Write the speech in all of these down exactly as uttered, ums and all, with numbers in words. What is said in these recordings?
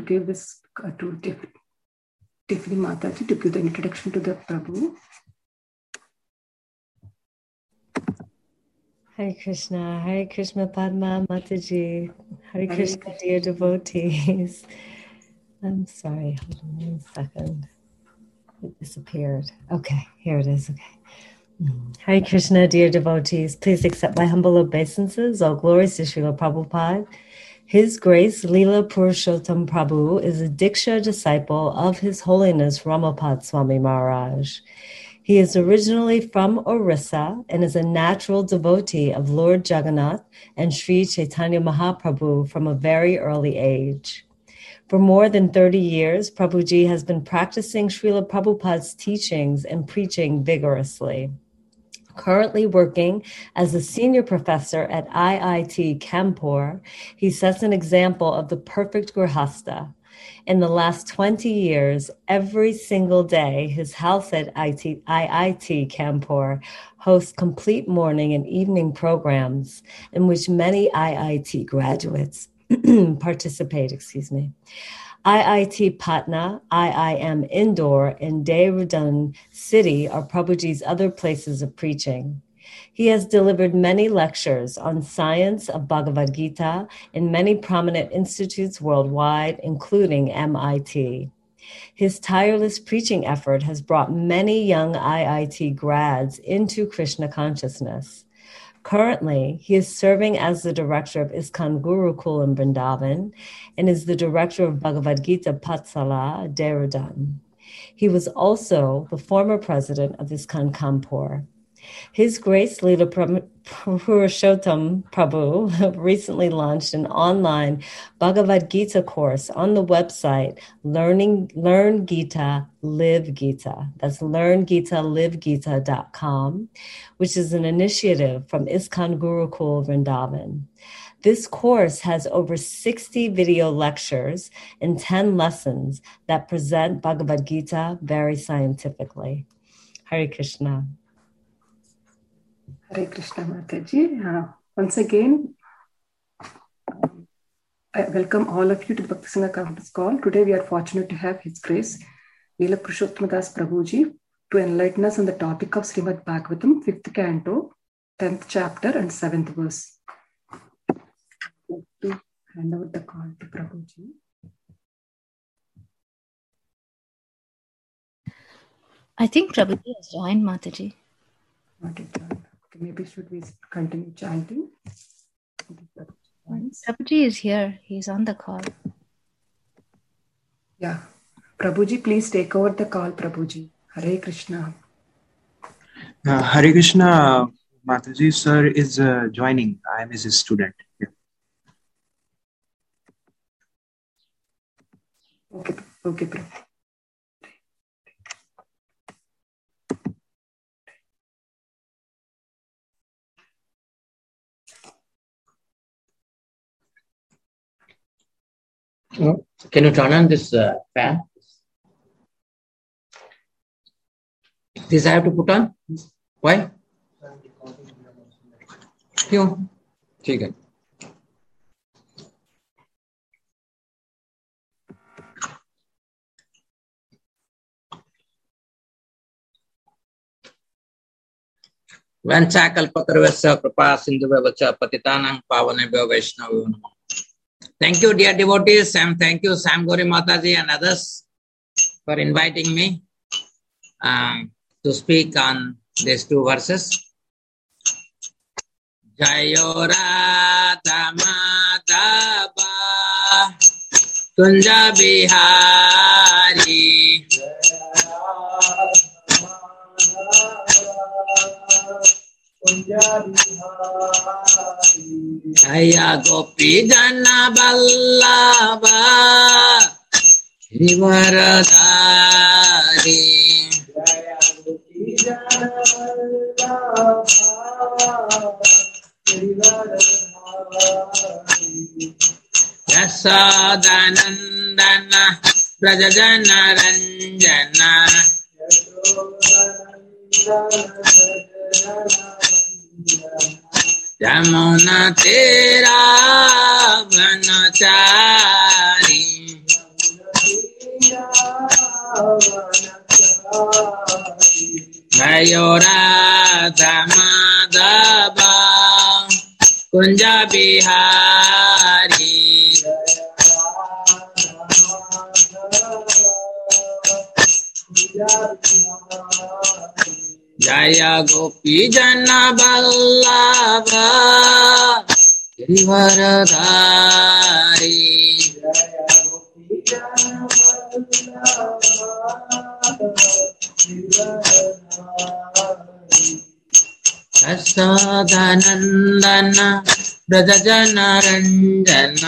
give this uh, to Tif- Tiffany Mataji to give the introduction to the Prabhu. Hare Krishna, Hare Krishna Padma Mataji, Hare Krishna, Hare dear devotees. I'm sorry, hold on one second. It disappeared. Okay, here it is. Okay. Hare Krishna, dear devotees. Please accept my humble obeisances. All glories to Srila Prabhupada. His Grace Leela Purushottam Prabhu is a Diksha disciple of His Holiness Ramapad Swami Maharaj. He is originally from Orissa and is a natural devotee of Lord Jagannath and Sri Chaitanya Mahaprabhu from a very early age. For more than thirty years, Prabhuji has been practicing Srila Prabhupada's teachings and preaching vigorously. Currently working as a senior professor at I I T Kanpur, he sets an example of the perfect grihasta. In the last twenty years, every single day, his house at I I T Kanpur hosts complete morning and evening programs in which many I I T graduates participate, excuse me. I I T Patna, I I M Indore, and Dehradun City are Prabhuji's other places of preaching. He has delivered many lectures on science of Bhagavad Gita in many prominent institutes worldwide, including M I T. His tireless preaching effort has brought many young I I T grads into Krishna consciousness. Currently, he is serving as the director of ISKCON Gurukul in Vrindavan and is the director of Bhagavad Gita Patsala, Dehradun. He was also the former president of ISKCON Kanpur. His Grace Leela Purushottam Prabhu recently launched an online Bhagavad Gita course on the website Learning Learn Gita Live Gita. That's learn gita live gita dot com, which is an initiative from ISKCON Gurukul Vrindavan. This course has over sixty video lectures and ten lessons that present Bhagavad Gita very scientifically. Hare Krishna. Hare Krishna Mataji. Uh, once again, I welcome all of you to the Bhakti Sangha conference call. Today we are fortunate to have His Grace Leela Purushottam Das Prabhuji to enlighten us on the topic of Srimad Bhagavatam, fifth canto, tenth chapter and seventh verse. I'd like to hand over the call to Prabhuji. I think Prabhuji has joined, Mataji. Not yet joined. Okay, maybe should we continue chanting? Prabhuji is here. He's on the call. Yeah. Prabhuji, please take over the call, Prabhuji. Hare Krishna. Uh, Hare Krishna, Mataji sir is uh, joining. I am his student. Yeah. Okay, okay, Prabhuji. Can you turn on this uh, fan? This I have to put on? Why? क्यों? ठीक है. Vanchakalpatarvasya kripa sindhuvavacha patitanang pavanebhyo vaishnavyo namo. Thank you, dear devotees, and thank you, Sam Gauri Mataji and others for inviting me um, to speak on these two verses. Jayo Radha Madhava Kunja Bihari Jaya Gopi Jana Vallabha Shrivaradhari Jaya Gopi Jana Vallabha Shrivaradhari Yasodanandana Brajajana Ranjana Jamuna Tera Vanachari जयो राधा माधव कुंज बिहारी जय गोपी जन वल्लभ गिरिवरधारी यशोदानंदन ब्रज जन रंजन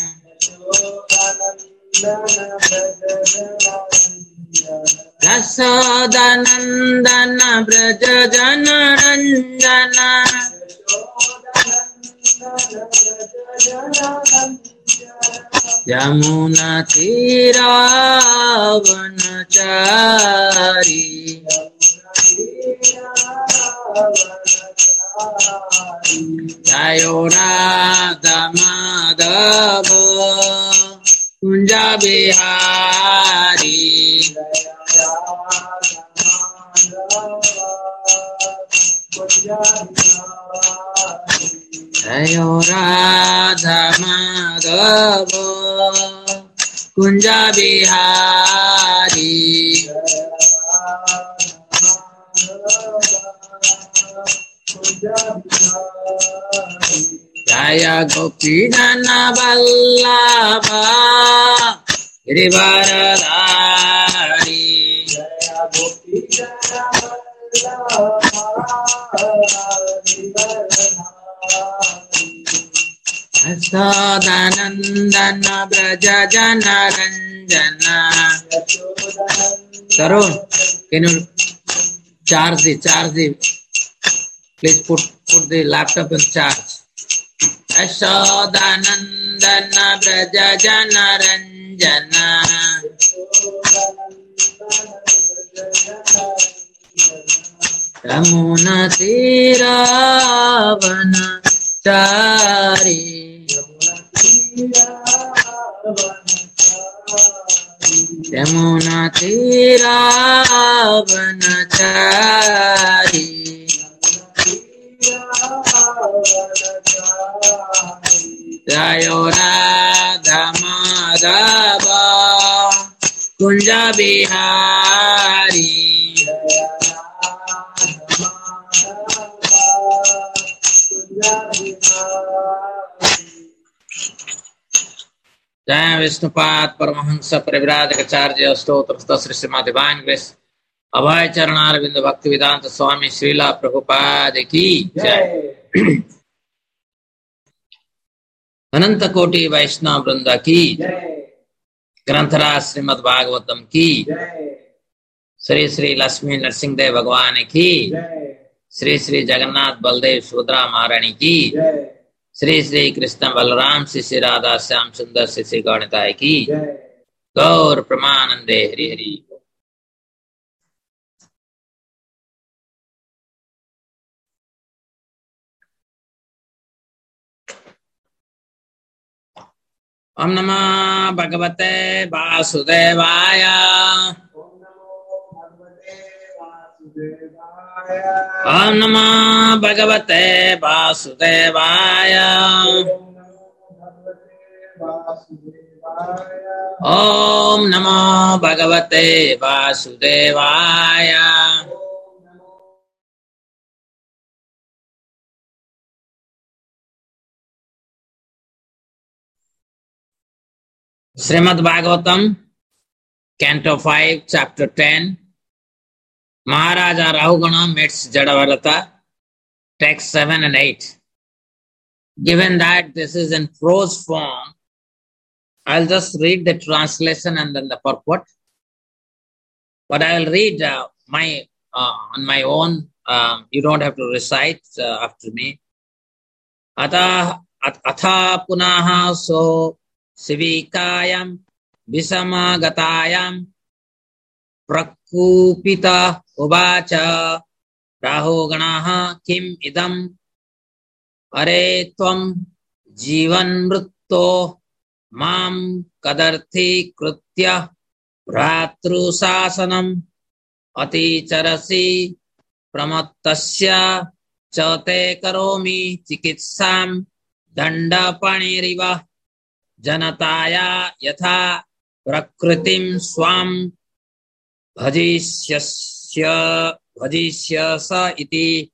यशोदानंदन ब्रज जन रंजन यमुना तीरावनचारी जयो राधा माधव कुंज बिहारी जयो राधा माधव कुंज बिहारी जय गोपी जन वल्लभ गिरिवरधारी यशोदानंदन ब्रज जन Ranjan Tarun, can you charge the charge the please put put the laptop in charge. Yashodanandana Braja Jana Ranjana Yamuna Tiravana Chari Yamuna Tiravana Chari Jayo Radha Madhava Kunja Bihari जय विष्णुपाद परमहंस परिव्राजकाचार्य स्तोत्र श्री श्रीमद् डिवाइन ग्रेस अभय चरणारविंद भक्ति वेदांत स्वामी श्रीला प्रभुपाद की जय। अनंत कोटि वैष्णव वृंद की ग्रंथराज श्रीमद् भागवतम की श्री श्री लक्ष्मी नरसिंहदेव भगवान की श्री श्री जगन्नाथ बलदेव सुभद्रा महारानी की श्री श्री कृष्ण बलराम श्री श्री राधा श्याम सुंदर श्री श्री गौणताय की गौर प्रमानंदे हरि हरि। ओम नमः भगवते वासुदेवाय ओम नमः भगवते वासुदेवाय ओम नमो भगवते वासुदेवाय। Srimad Bhagavatam canto five chapter ten Maharaja Rahugana meets Jadavarata, text seven and eight. Given that this is in prose form, I'll just read the translation and then the purport. But I will read uh, my uh, on my own. Uh, you don't have to recite uh, after me. Atha atha punaha so sivikayam visamagatayam prakupita uvacha rahoganaha kim idam are tvam jivan mrutto mam kadarthi krutya Bhratrusasanam Aticharasi Pramattasya Chate Karomi Chikitsam Dandapaniriva Janataya Yatha Prakritim Swam Bhajisyasya Bhajisyasa iti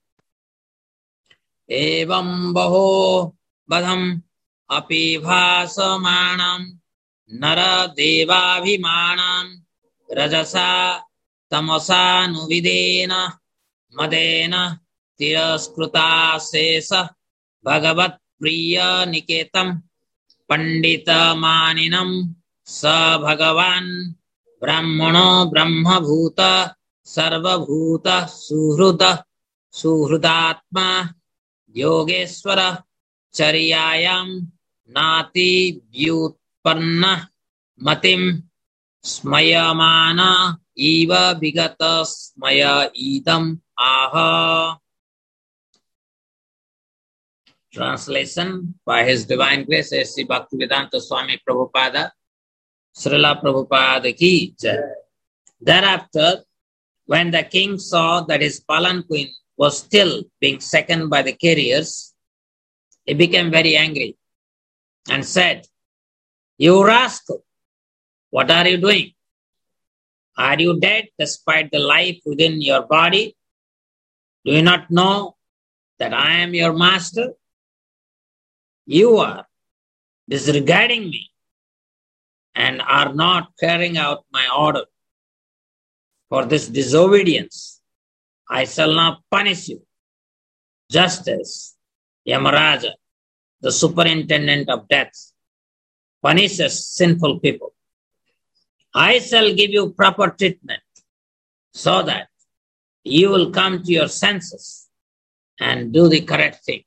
Evam Baho Badham Api Bhasamanam Nara Devabhimanam Rajasa Tamasa Nuvidena Madena Tiraskruta Sesa Bhagavat Priya Niketam Pandita Maninam Sa Bhagavan Brahmano Brahma Bhuta Sarva Bhuta Suhruta Suhrudatma Yogeswara Chariyayam Nati Vyutpanna Matim Smayamana Eva Vigata Smaya Idam Aha. Translation by His Divine Grace S C Bhaktivedanta Swami Prabhupada Srila Prabhupada ki jai. Thereafter, when the king saw that his palanquin was still being seconded by the carriers, he became very angry and said, "You rascal, what are you doing? Are you dead despite the life within your body? Do you not know that I am your master? You are disregarding me and are not carrying out my order. For this disobedience, I shall now punish you, just as Yamaraja, the superintendent of death, punishes sinful people. I shall give you proper treatment so that you will come to your senses and do the correct thing."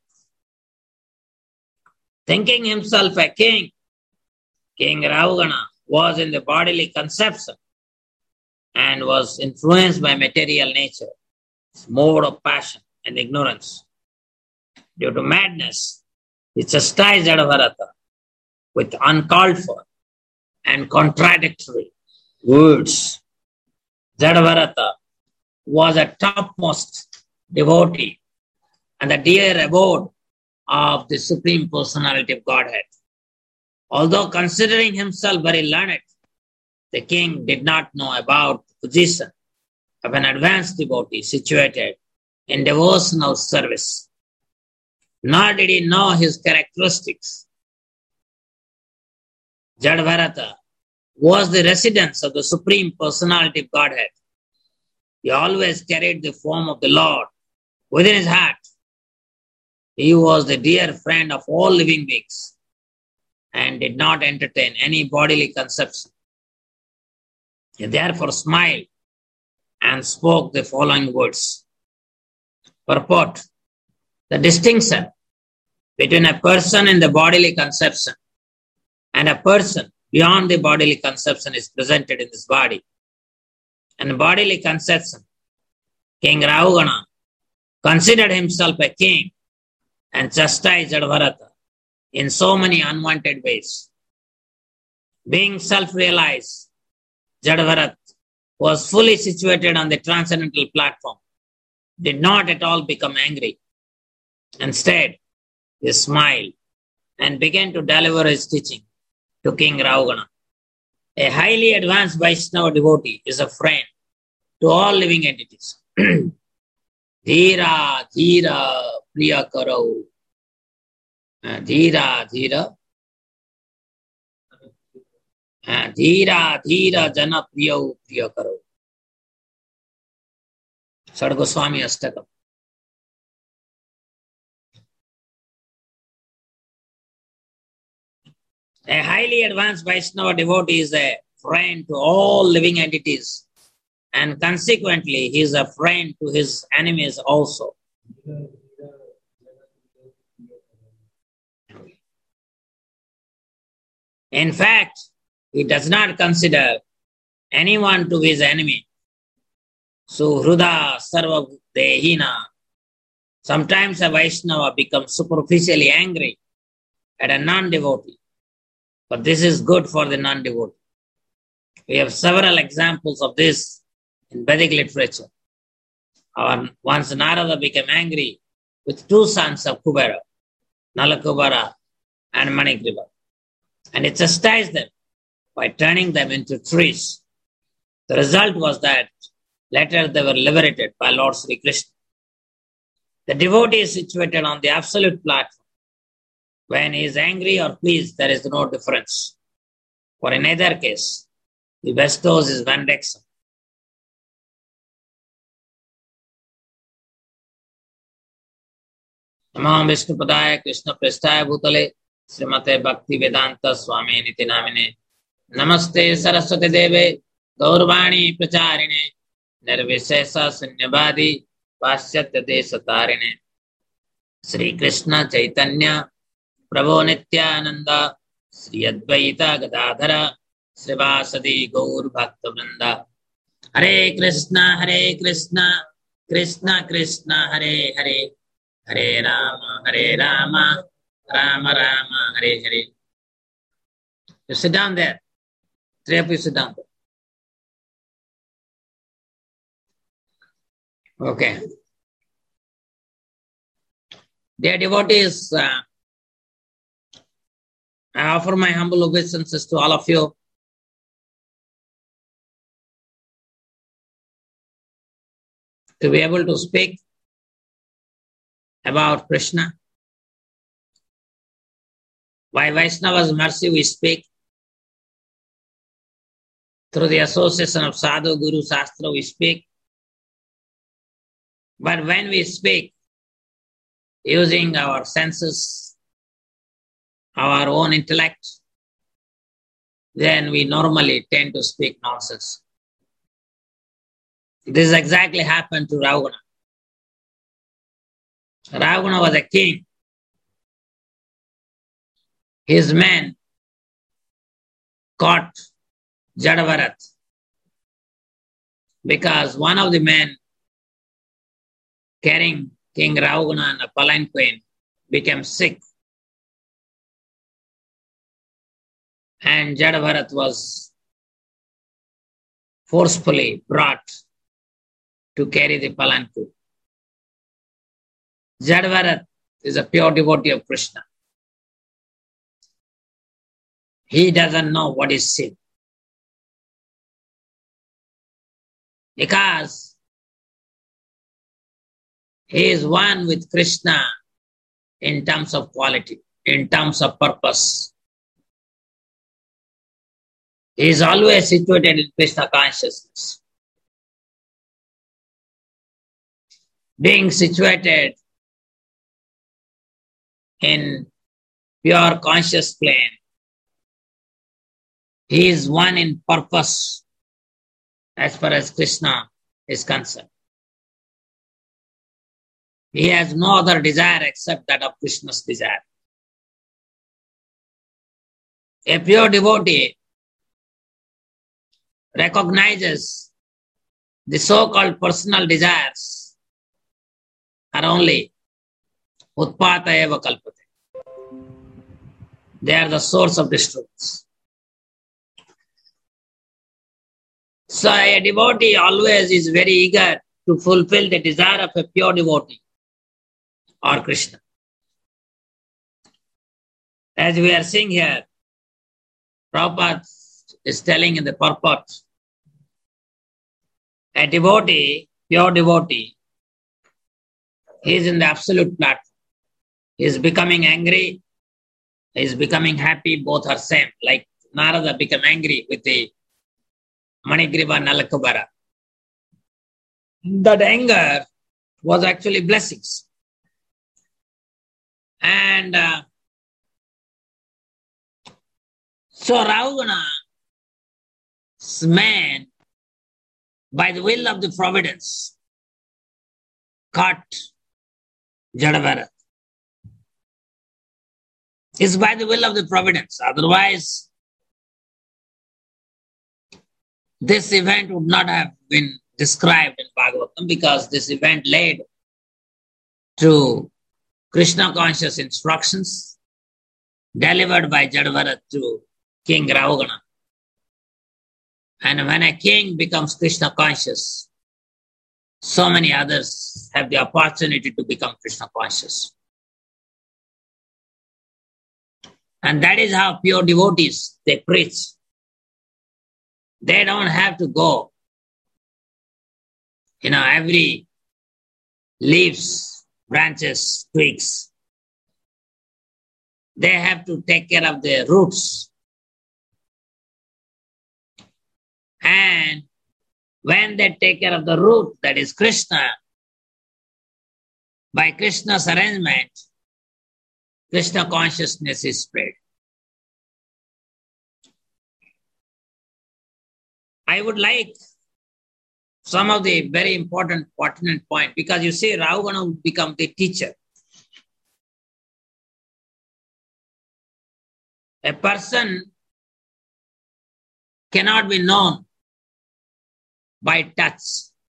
Thinking himself a king, King Ravana was in the bodily conception and was influenced by material nature, its mode of passion and ignorance. Due to madness, he chastised Jadabharata with uncalled for and contradictory words. Jadabharata was a topmost devotee and the dear abode of the Supreme Personality of Godhead. Although considering himself very learned, the king did not know about the position of an advanced devotee situated in devotional service, nor did he know his characteristics. Jadabharata was the residence of the Supreme Personality of Godhead. He always carried the form of the Lord within his heart. He was the dear friend of all living beings and did not entertain any bodily conception. He therefore smiled and spoke the following words. Purport: the distinction between a person in the bodily conception and a person beyond the bodily conception is presented in this body. In bodily conception, King Ravana considered himself a king and chastised Jadabharata in so many unwanted ways. Being self-realized, Jadabharata was fully situated on the transcendental platform, did not at all become angry. Instead, he smiled and began to deliver his teaching to King Ravana. A highly advanced Vaishnava devotee is a friend to all living entities. Dhira, dhira, priya karo. Dhira, dhira. Dhira, dhira, jana priya priya karo. Sargoswami Astakam. A highly advanced Vaishnava devotee is a friend to all living entities, and consequently he is a friend to his enemies also. In fact, he does not consider anyone to be his enemy. Suhruda sarva dehina. Sometimes a Vaishnava becomes superficially angry at a non-devotee, but this is good for the non-devotee. We have several examples of this in Vedic literature. Our, once Narada became angry with two sons of Kubera, Nalakubara and Manigriva, and he chastised them by turning them into trees. The result was that later they were liberated by Lord Sri Krishna. The devotee is situated on the absolute platform. When he is angry or pleased, there is no difference. For in either case, he bestows his benediction. Namo Vishnupadaya Krishna Prestaya Bhutale Srimate Bhakti Vedanta Swami Niti Namine Namaste Saraswati Deve Gaurvani Pracharine Nirvishesa Sunyabadi Paschatya Desatarine Sri Krishna Chaitanya Prabhu Nityananda Sri Advaita Gadadhara Srivasadi Gaur Bhakta Vrinda Hare Krishna Hare Krishna Krishna Krishna Hare Hare Hare Rama Hare Rama Rama Rama Hare Hare. You sit down there. Three of you sit down there. Okay. Dear devotees, uh, I offer my humble obeisances to all of you. To be able to speak about Krishna. By Vaishnava's mercy we speak. Through the association of Sadhu, Guru, Shastra we speak. But when we speak, using our senses, our own intellect, then we normally tend to speak nonsense. This exactly happened to Ravana. Ravana was a king. His men caught Jadavarat because one of the men carrying King Ravana and a palanquin became sick. And Jadavarat was forcefully brought to carry the palanquin. Jadavarat is a pure devotee of Krishna. He doesn't know what is sin. Because he is one with Krishna in terms of quality, in terms of purpose. He is always situated in Krishna consciousness. Being situated in pure conscious plane, he is one in purpose as far as Krishna is concerned. He has no other desire except that of Krishna's desire. A pure devotee recognizes the so-called personal desires are only utpata eva kalpate. They are the source of disturbance. So a devotee always is very eager to fulfill the desire of a pure devotee or Krishna. As we are seeing here, Prabhupada is telling in the purport, a devotee, pure devotee, he is in the absolute platform. He is becoming angry, he is becoming happy, both are same. Like Narada became angry with the Manigriva Nalakubara. That anger was actually blessings. And uh, so Ravana's man, by the will of the providence, caught Jadavarat. It's by the will of the providence. Otherwise, this event would not have been described in Bhagavatam, because this event led to Krishna conscious instructions delivered by Jadavarat to King Ravana. And when a king becomes Krishna conscious, so many others have the opportunity to become Krishna conscious. And that is how pure devotees, they preach. They don't have to go, you know, every leaves, branches, twigs. They have to take care of the roots. And when they take care of the root, that is Krishna, by Krishna's arrangement, Krishna consciousness is spread. I would like some of the very important, pertinent point, because you see, Rahugana will become the teacher. A person cannot be known by touch.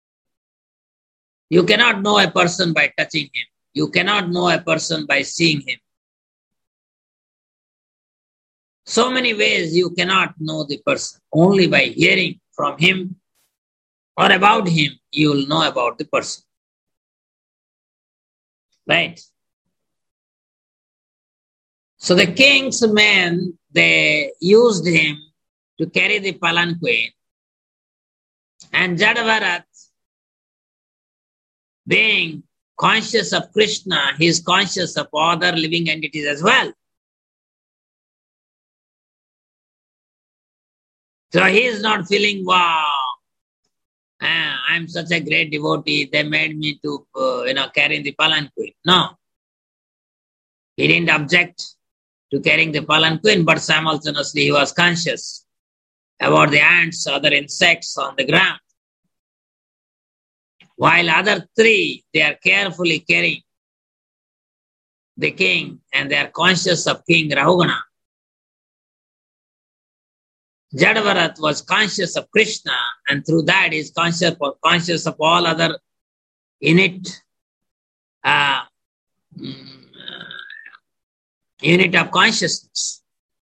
You cannot know a person by touching him. You cannot know a person by seeing him. So many ways you cannot know the person. Only by hearing from him or about him, you will know about the person. Right? So the king's men, they used him to carry the palanquin. And Jadavarat, being conscious of Krishna, he is conscious of other living entities as well. So he is not feeling, wow, ah, I'm such a great devotee, they made me to, uh, you know, carry the palanquin. No. He didn't object to carrying the palanquin, but simultaneously he was conscious about the ants, other insects on the ground. While other three, they are carefully carrying the king and they are conscious of King Rahugana. Jadavarat was conscious of Krishna, and through that he is conscious, conscious of all other unit, uh, unit of consciousness.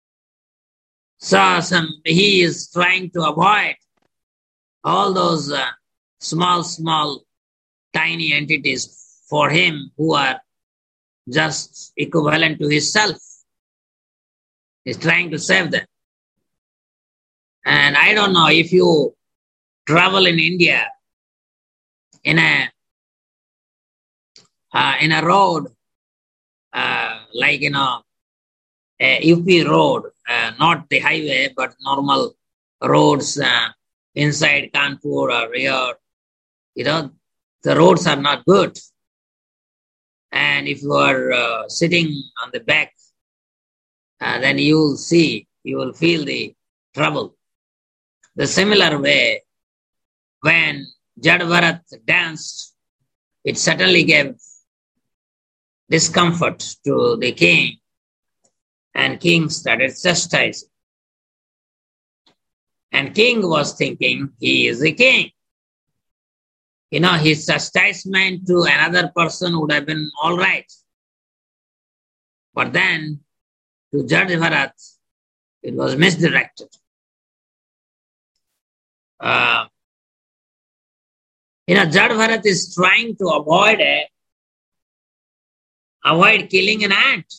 So some, he is trying to avoid all those uh, small, small, tiny entities for him who are just equivalent to his self. He is trying to save them. And I don't know if you travel in India in a uh, in a road uh, like you know a U P road, uh, not the highway but normal roads uh, inside Kanpur or here, you know, the roads are not good. And if you are uh, sitting on the back, uh, then you will see, you will feel the trouble. The similar way, when Jadavarat danced, it certainly gave discomfort to the king, and king started chastising. And king was thinking, he is the king. You know, his chastisement to another person would have been all right. But then, to Jadavarat, it was misdirected. Uh, you know, Jadavarat is trying to avoid a, avoid killing an ant.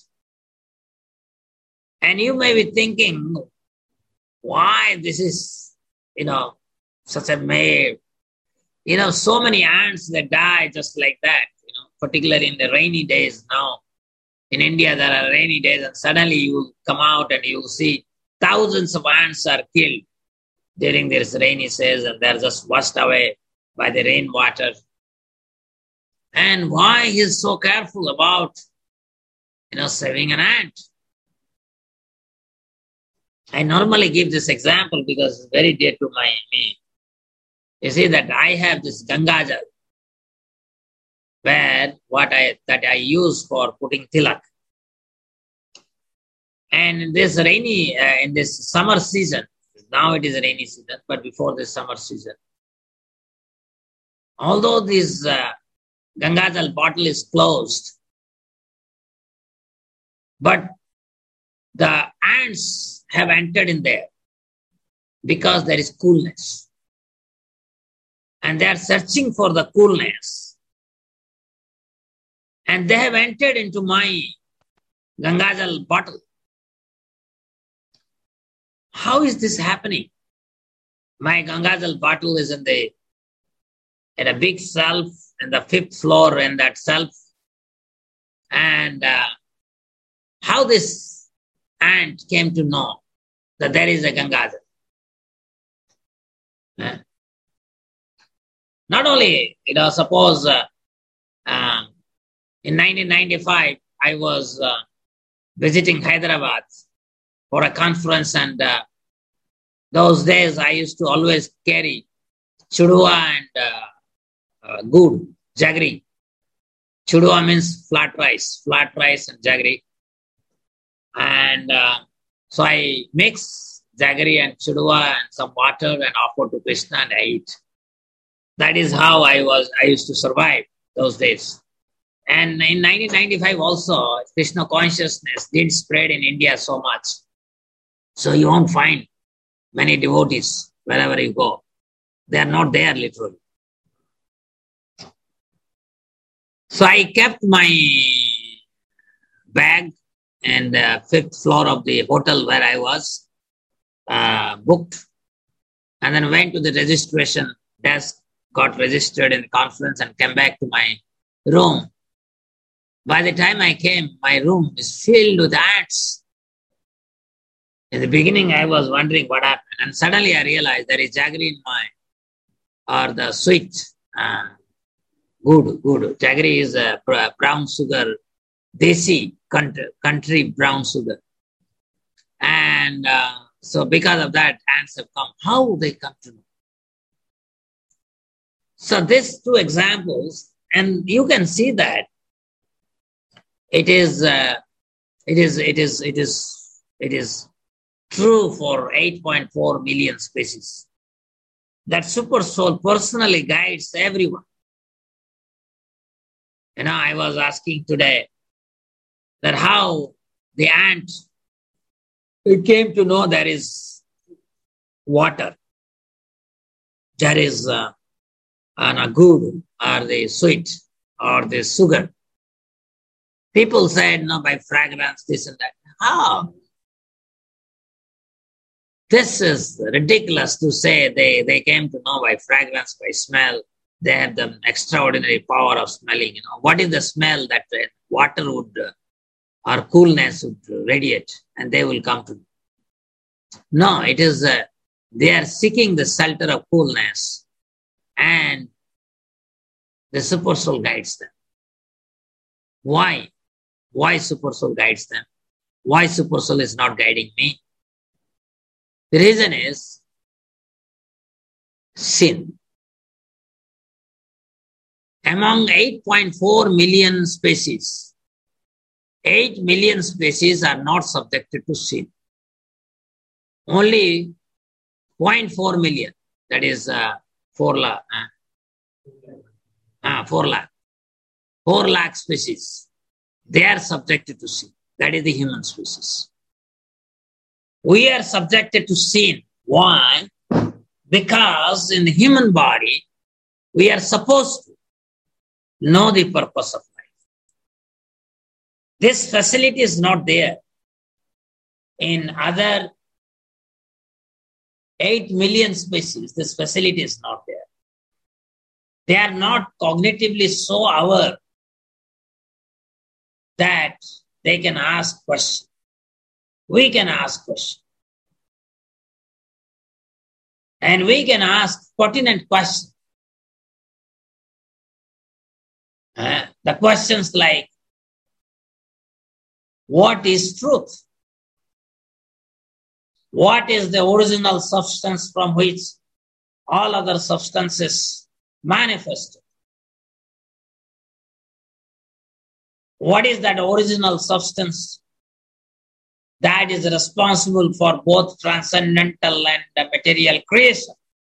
And you may be thinking, why this is, you know, such a may, you know, so many ants that die just like that, you know, particularly in the rainy days now. In India, there are rainy days and suddenly you will come out and you will see thousands of ants are killed during this rainy season. They're just washed away by the rainwater. And why he is so careful about, you know, saving an ant? I normally give this example because it's very dear to my me. You see that I have this Gangajal, where what I that I use for putting tilak. And in this rainy, uh, in this summer season, now it is a rainy season, but before the summer season, although this uh, Gangajal bottle is closed, but the ants have entered in there. because there is coolness. And they are searching for the coolness. And they have entered into my Gangajal bottle. How is this happening? My Gangajal bottle is in the in a big shelf in the fifth floor in that shelf. And uh, how this ant came to know that there is a Gangajal. Uh, not only, you know, suppose uh, uh, in nineteen ninety-five, I was uh, visiting Hyderabad for a conference, and uh, those days I used to always carry chudua and uh, uh, good, jaggery. Chudua means flat rice, flat rice and jaggery. And uh, so I mix jaggery and chudua and some water and offer to Krishna and I eat. That is how I was. I used to survive those days. And in nineteen ninety-five also, Krishna consciousness did spread in India so much. So you won't find many devotees wherever you go. They are not there literally. So I kept my bag in the fifth floor of the hotel where I was uh, booked, and then went to the registration desk, got registered in the conference and came back to my room. By the time I came, my room is filled with ants. In the beginning, I was wondering what happened. And suddenly I realized there is jaggery in my, or the sweet, uh, good, good. Jaggery is a brown sugar, desi, country, country brown sugar. And uh, so because of that, ants have come. How they come to know? So these two examples, and you can see that it is, uh, it is, it is, it is, it is true for eight point four million species. That super soul personally guides everyone. You know, I was asking today that how the ant it came to know there is water, there is uh, an a good or the sweet or the sugar. People said, no, by fragrance, this and that. How? This is ridiculous to say they, they came to know by fragrance, by smell. They have the extraordinary power of smelling. You know, what is the smell that water would uh, or coolness would radiate, and they will come to know? No, it is, uh, they are seeking the shelter of coolness, and the super soul guides them. Why? Why super soul guides them? Why super soul is not guiding me? The reason is sin. Among eight point four million species, eight million species are not subjected to sin. Only zero point four million, that is uh, four lakh, uh, uh, four lakh, four lakh species, they are subjected to sin. That is the human species. We are subjected to sin. Why? Because in the human body, we are supposed to know the purpose of life. This facility is not there. In other eight million species, this facility is not there. They are not cognitively so aware that they can ask questions. We can ask questions. And we can ask pertinent questions. Uh, the questions like, what is truth? What is the original substance from which all other substances manifested? What is that original substance that is responsible for both transcendental and material creation?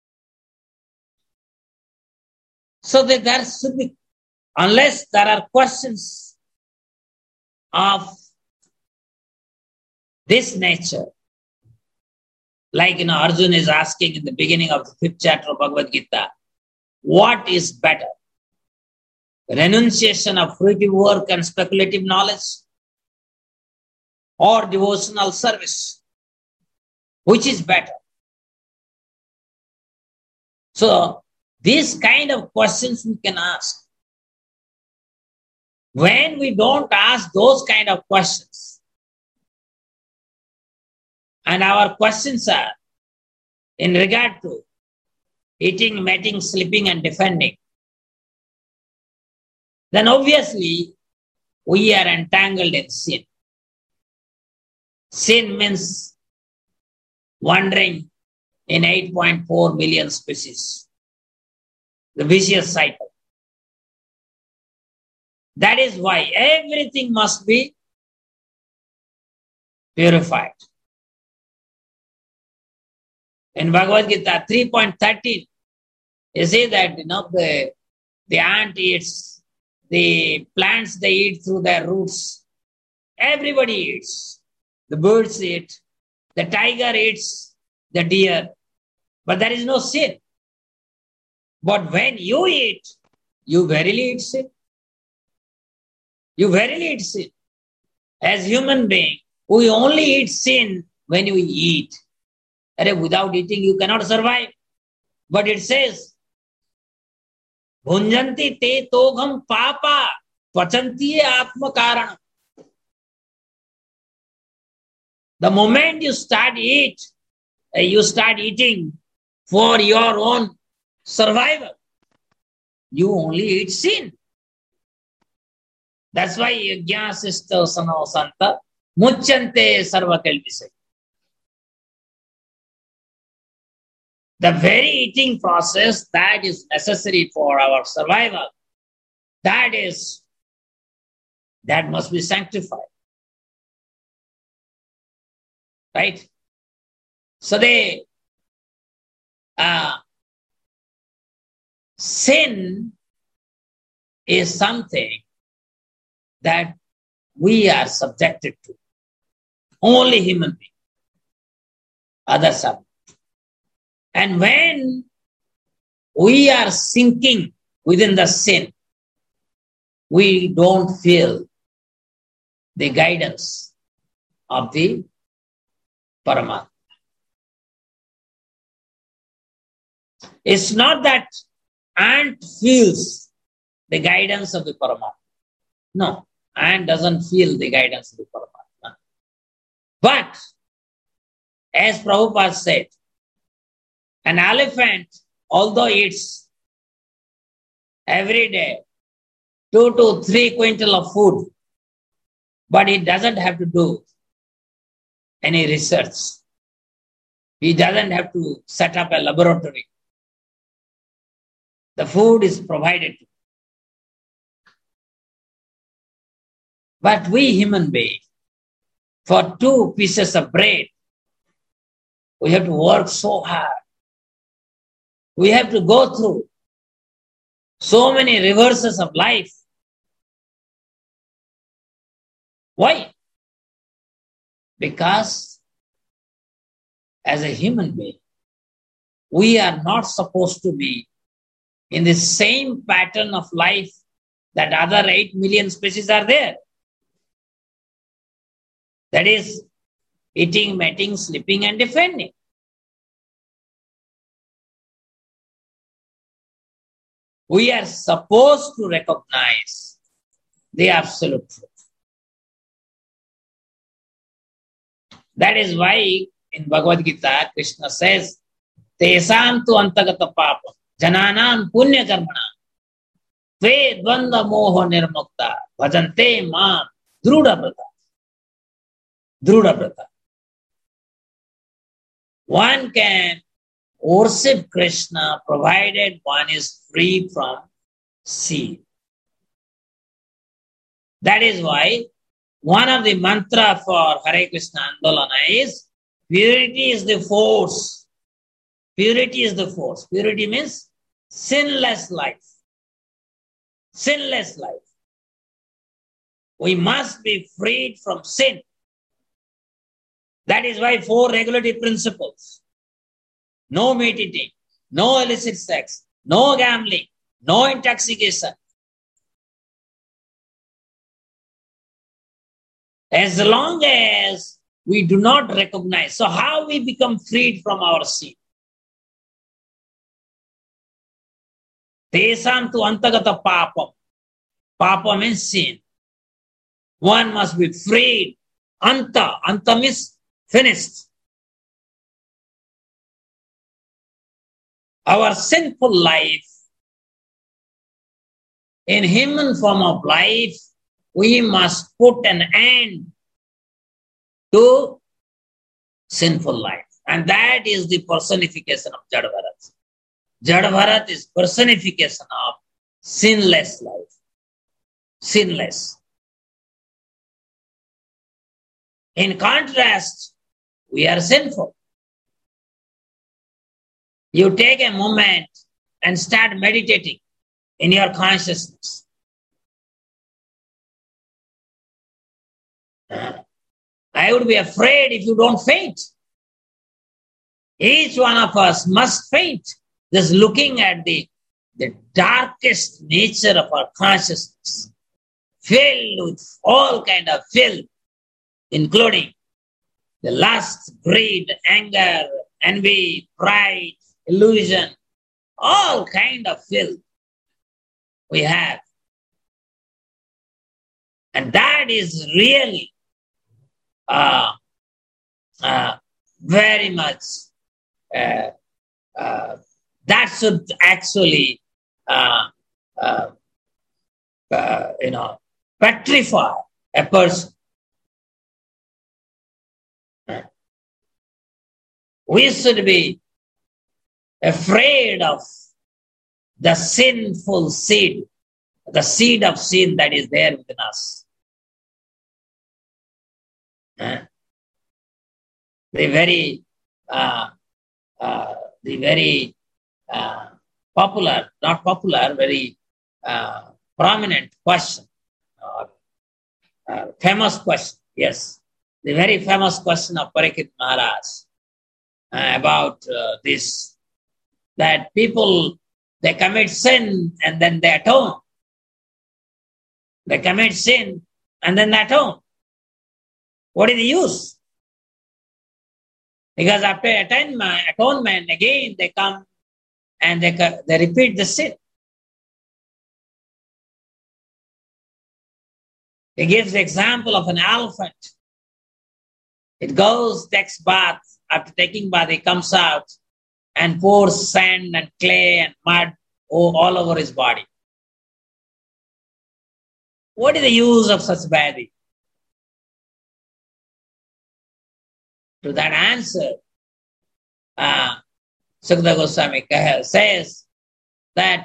So that there should be, unless there are questions of this nature, Like, you know, Arjuna is asking in the beginning of the fifth chapter of Bhagavad Gita, what is better? Renunciation of fruitive work and speculative knowledge, or devotional service? Which is better? So, these kind of questions we can ask. When we don't ask those kind of questions, and our questions are in regard to eating, mating, sleeping, and defending, then obviously we are entangled in sin. Sin means wandering in eight point four million species, the vicious cycle. That is why everything must be purified. In Bhagavad Gita three point thirteen, you see that, you know, the, the ant eats, the plants they eat through their roots. Everybody eats. The birds eat, the tiger eats, the deer, but there is no sin. But when you eat, you verily eat sin. You verily eat sin. As human being, we only eat sin when we eat. Without eating, you cannot survive. But it says, Bhunjanti te togham papa pachanti atma karana. The moment you start eat, you start eating for your own survival, you only eat sin. That's why Yajna Sister Sano Santa Muchante Sarva Kelvisai. The very eating process that is necessary for our survival, that is, that must be sanctified. Right? So they, uh, sin is something that we are subjected to. Only human beings. Others are. And when we are sinking within the sin, we don't feel the guidance of the Paramatma. It's not that ant feels the guidance of the Paramatma. No, ant doesn't feel the guidance of the Paramatma. But, as Prabhupada said, an elephant, although eats every day two to three quintal of food, but it doesn't have to do any research. He doesn't have to set up a laboratory. The food is provided. But we human beings, for two pieces of bread, we have to work so hard. We have to go through so many reverses of life. Why? Because as a human being, we are not supposed to be in the same pattern of life that other eight million species are there. That is, eating, mating, sleeping, and defending. We are supposed to recognize the absolute truth. That is why in Bhagavad Gita, Krishna says, Tesam tu antagata papa, jananam punya karmana, tve dvanda moho nirmukta, bhajante mam, druda brata. Druda brata. One can worship Krishna provided one is free from sin. That is why one of the mantra for Hare Krishna Andolana is purity is the force. Purity is the force. Purity means sinless life. Sinless life. We must be freed from sin. That is why four regulative principles. no meat eating, no illicit sex, no gambling, no intoxication. As long as we do not recognize, so how we become freed from our sin? Tesam tu antagata papam. Papa means sin. One must be freed. Anta. Anta means finished. Our sinful life, in human form of life, we must put an end to sinful life. And that is the personification of Jadavarat. Jadavarat is personification of sinless life. Sinless. In contrast, we are sinful. You take a moment and start meditating in your consciousness. I would be afraid if you don't faint. Each one of us must faint, just looking at the, the darkest nature of our consciousness, filled with all kind of filth, including the lust, greed, anger, envy, pride, illusion, all kind of filth we have. And that is really uh, uh, very much, uh, uh, that should actually, uh, uh, uh, you know, petrify a person. We should be afraid of the sinful seed, the seed of sin that is there within us. Uh, the very, uh, uh, the very uh, popular, not popular, very uh, prominent question, or uh, famous question, yes, the very famous question of Parikshit Maharaj uh, about uh, this, that people, they commit sin and then they atone. They commit sin and then they atone. What is the use? Because after atonement, atonement again they come and they, they repeat the sin. He gives the example of an elephant. It goes, takes bath. After taking bath, it comes out and pours sand and clay and mud all over his body. What is the use of such bathing? To that answer, uh, Sukadeva Goswami says that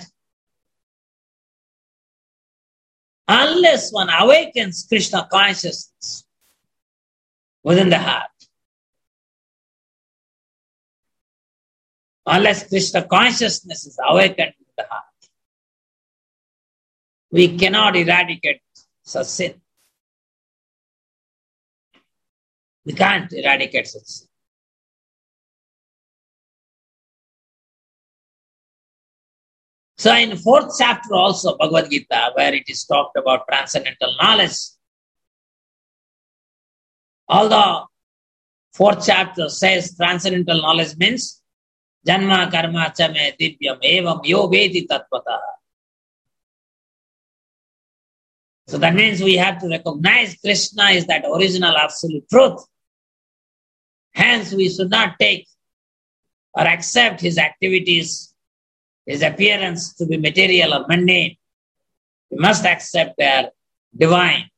unless one awakens Krishna consciousness within the heart, unless Krishna consciousness is awakened in the heart, we cannot eradicate such sin. We can't eradicate such sin. So in fourth chapter also, Bhagavad Gita, where it is talked about transcendental knowledge, although fourth chapter says transcendental knowledge means Janma karma cha me divyam evam yo vedi tattvata. So that means we have to recognize Krishna is that original absolute truth. Hence, we should not take or accept his activities, his appearance to be material or mundane. We must accept their divine.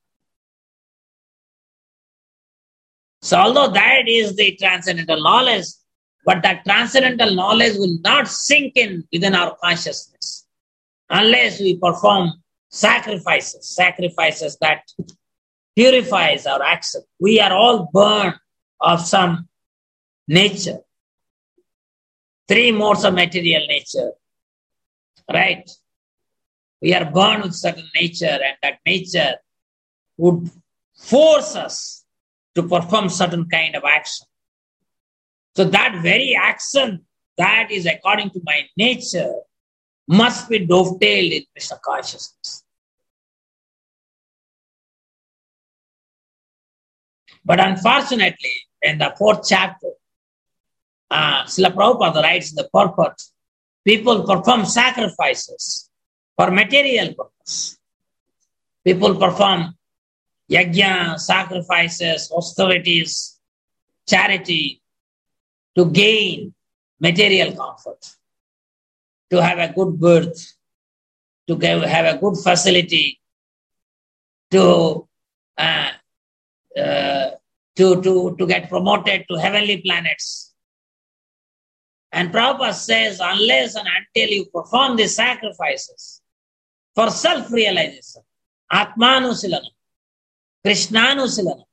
So although that is the transcendental knowledge, but that transcendental knowledge will not sink in within our consciousness unless we perform sacrifices, sacrifices that purifies our action. We are all born of some nature, three modes of material nature, right? We are born with certain nature, and that nature would force us to perform certain kind of action. So that very action that is according to my nature must be dovetailed in Krishna consciousness. But unfortunately, in the fourth chapter, uh, Srila Prabhupada writes in the purport, people perform sacrifices for material purpose. People perform yajna, sacrifices, austerities, charity to gain material comfort, to have a good birth, to have a good facility, to uh, uh, to, to, to get promoted to heavenly planets. And Prabhupada says, unless and until you perform these sacrifices for self-realization, Atmanusilanam, Krishnanusilanam,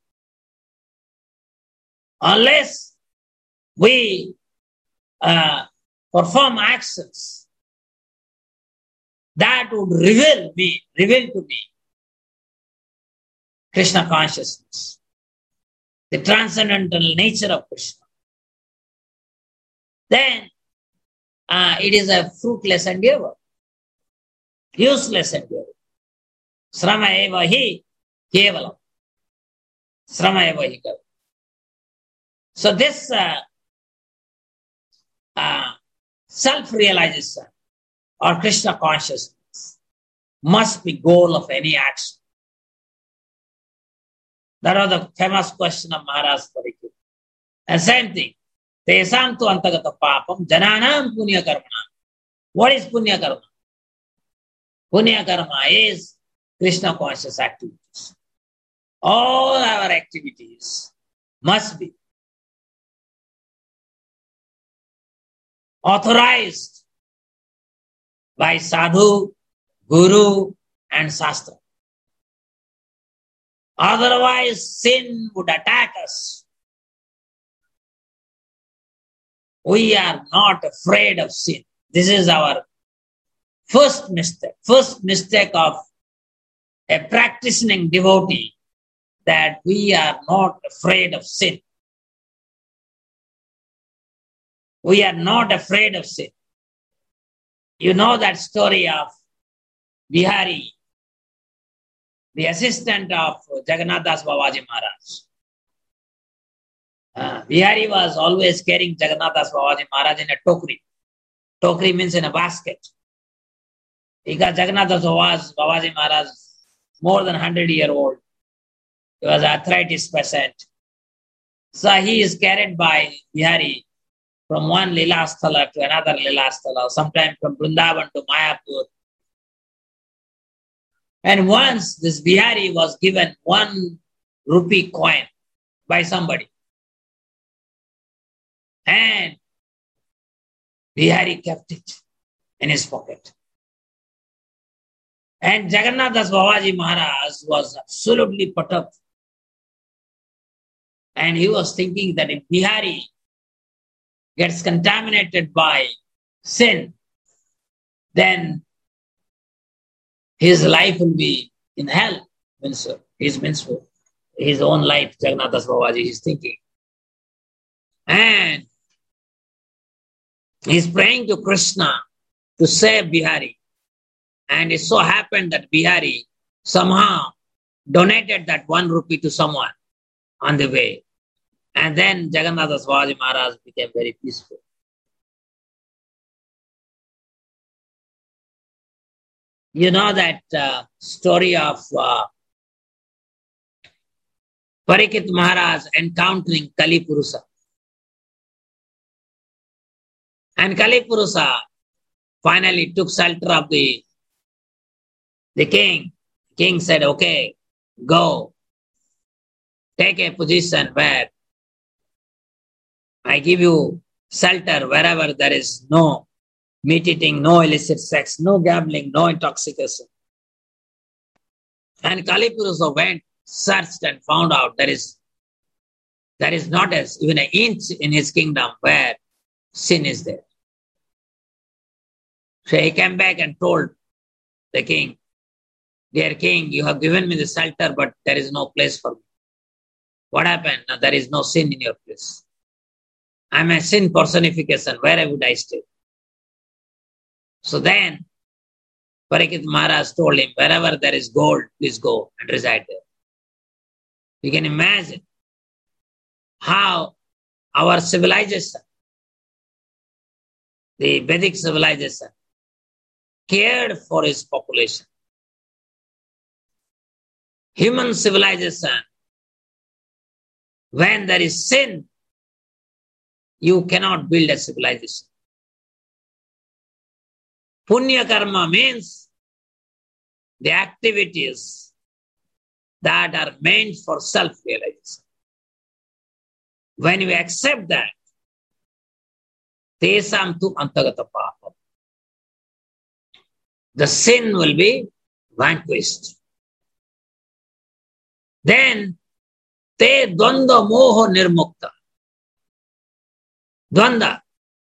unless we uh, perform actions that would reveal me, reveal to me Krishna consciousness, the transcendental nature of Krishna, then uh, it is a fruitless endeavor, useless endeavor. Srama eva hi kevalam. Srama eva hi kevalam. So this uh, uh, self-realization or Krishna consciousness must be goal of any action. That was the famous question of Maharaj Parikshit. And same thing. Tesam tu antagata papam jananam punya karma. What is punya karma? Punya karma is Krishna conscious activities. All our activities must be authorized by sadhu, guru, and shastra. Otherwise, sin would attack us. We are not afraid of sin. This is our first mistake. First mistake of a practicing devotee, that we are not afraid of sin. We are not afraid of sin. You know that story of Bihari, the assistant of Jagannath Das Babaji Maharaj. Uh, Bihari was always carrying Jagannath Das Babaji Maharaj in a tokri. Tokri means in a basket. Because Jagannath Das Babaji Maharaj, more than one hundred year old, he was an arthritis patient. So he is carried by Bihari from one Lila Sthala to another Lila Sthala, sometimes from Vrindavan to Mayapur. And once this Bihari was given one rupee coin by somebody. And Bihari kept it in his pocket. And Jagannath Das Babaji Maharaj was absolutely perturbed. And he was thinking that if Bihari gets contaminated by sin, then his life will be in hell. Means, his, means his own life, Jagannath Das Babaji is thinking. And he's praying to Krishna to save Bihari. And it so happened that Bihari somehow donated that one rupee to someone on the way. And then Jagannath Das Babaji Maharaj became very peaceful. You know that uh, story of uh, Parikshit Maharaj encountering Kali Purusa. And Kali Purusa finally took shelter of the, the king. King said, okay, go. Take a position where I give you shelter wherever there is no meat eating, no illicit sex, no gambling, no intoxication. And Kali Purusa went, searched and found out there is, there is not as even an inch in his kingdom where sin is there. So he came back and told the king, dear king, you have given me the shelter, but there is no place for me. What happened? Now, there is no sin in your place. I'm a sin personification. Where would I stay? So then, Parikshit Maharaj told him, wherever there is gold, please go and reside there. You can imagine how our civilization, the Vedic civilization, cared for its population. Human civilization, when there is sin, you cannot build a civilization. Punya karma means the activities that are meant for self-realization. When you accept that, tesam tu antagata papa, the sin will be vanquished. Then, te dvanda moho nirmukta. Dvanda.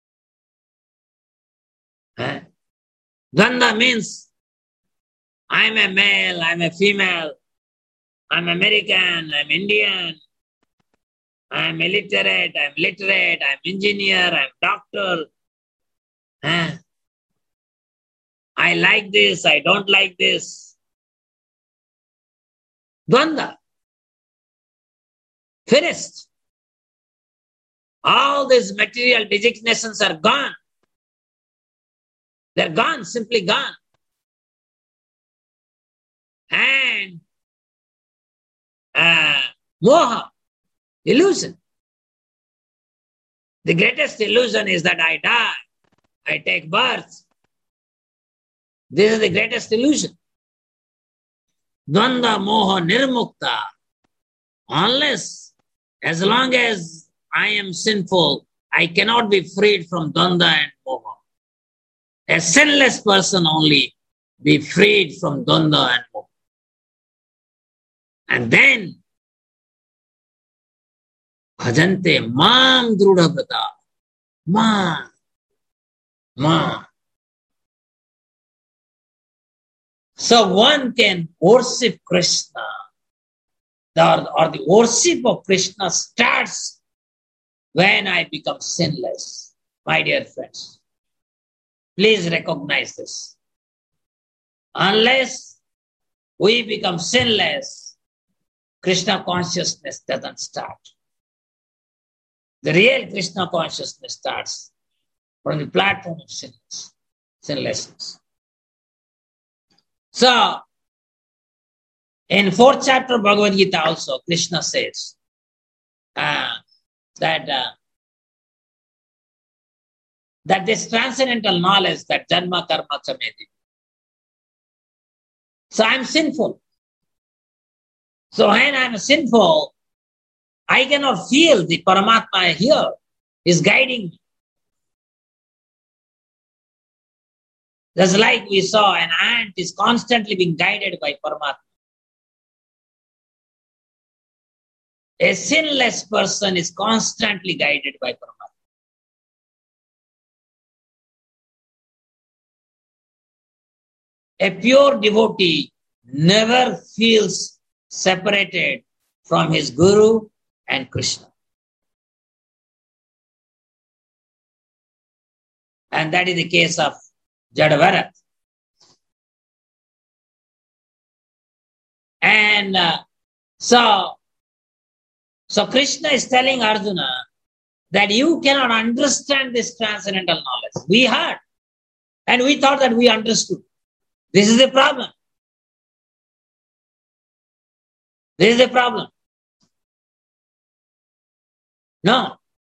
Eh? Dvanda means I'm a male, I'm a female, I'm American, I'm Indian, I'm illiterate, I'm literate, I'm engineer, I'm doctor. Eh? I like this, I don't like this. Dvanda. Finished. All these material designations are gone. They're gone, simply gone. And uh, moha, illusion. The greatest illusion is that I die, I take birth. This is the greatest illusion. Dvanda moha nirmukta. Unless, as long as I am sinful, I cannot be freed from dvanda and moha. A sinless person only be freed from dvanda and moha. And then, bhajante mam drudha-vrata. Ma. Ma. So one can worship Krishna, or, or the worship of Krishna starts when I become sinless. My dear friends, please recognize this. Unless we become sinless, Krishna consciousness doesn't start. The real Krishna consciousness starts from the platform of sinless, sinlessness. So, in fourth chapter of Bhagavad Gita also, Krishna says uh, that, uh, that this transcendental knowledge that janma karma chameti. So I'm sinful. So when I'm sinful, I cannot feel the Paramatma here is guiding me. Just like we saw, an ant is constantly being guided by Paramatma. A sinless person is constantly guided by Paramatma. A pure devotee never feels separated from his Guru and Krishna. And that is the case of Jadavarat. And uh, so, so Krishna is telling Arjuna that you cannot understand this transcendental knowledge. We heard and we thought that we understood. This is the problem. This is the problem. No.